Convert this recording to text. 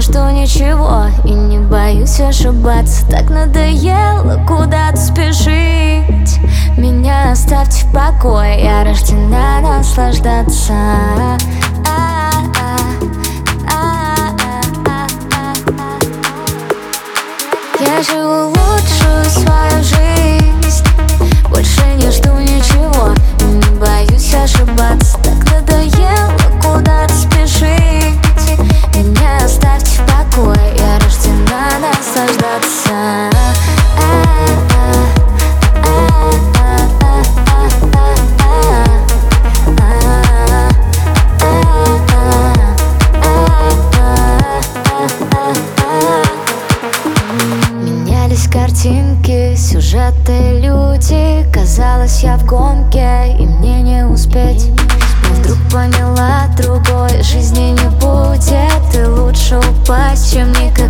что ничего, и не боюсь ошибаться. Так надоело куда-то спешить. Меня оставьте в покое, я рождена наслаждаться. Я живу лучшую свою жизнь, больше не жду ничего, и не боюсь ошибаться. Так надоело куда-то спешить. Меня оставьте в покое, я рождена наслаждаться. Менялись картинки, сюжеты, люди. Казалось, я в гонке, и мне не успеть. Но вдруг поняла, другой жизни не будет. И лучше упасть, чем никогда.